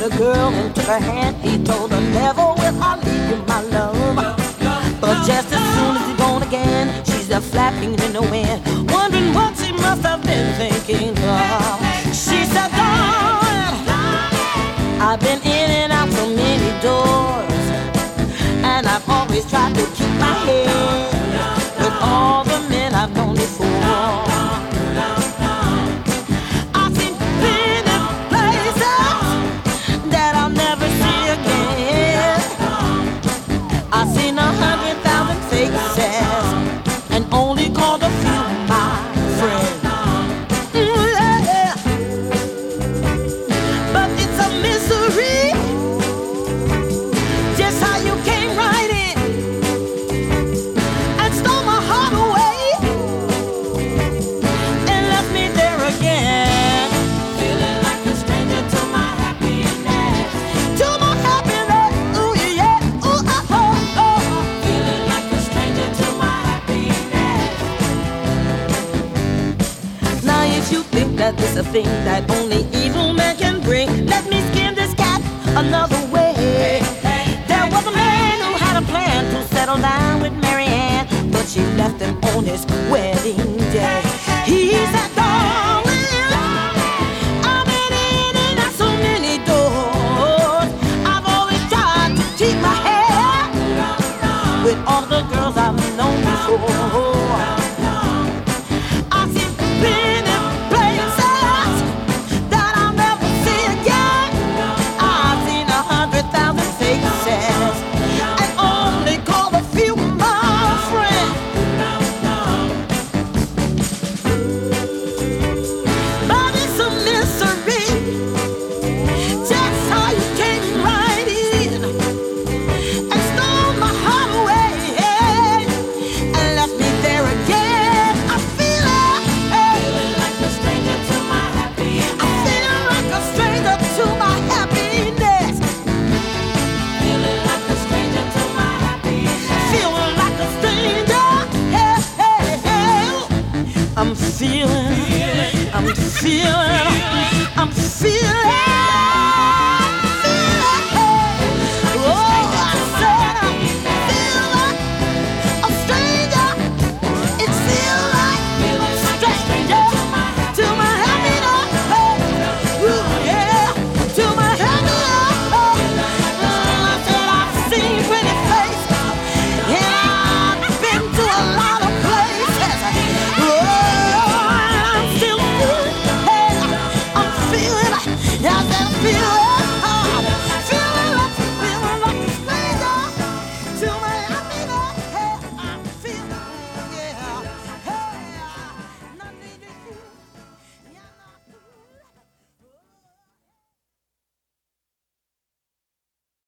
the girl and took her hand. He told her, never will I leave you, my love. But just as soon as he's gone again, she's there flapping in the wind, wondering what she must have been thinking of. She said, darling, I've been in and out so many doors, and I've always tried to keep my head with all the men I've known before. I've seen many places that I'll never see again. I've seen 100,000 faces and only called a few my friends. Yeah. But it's a mystery just how you came right in and stole my heart away and left me there again, feeling like a stranger to my happiness. To my happiness, ooh yeah, ooh oh oh. Feeling like a stranger to my happiness. Now if you think that this a thing that only evil men can bring, let me skin this cat another way. There was a man who had a plan to settle down with Mary Ann, but she left him on his wedding day. He said, darling, I've been in and out so many doors. I've always tried to keep my head with all the girls I've known before. I've seen many places that I'll never see again. I've seen 100,000 faces and only call a few my friends. But it's a mystery just how you came right in and stole my heart away and left me there again. I feel like a stranger to my happiness. I feel like a stranger to my happiness. Feeling like a stranger to my happiness. Feeling like a stranger. Hey, hey, hey. I'm feeling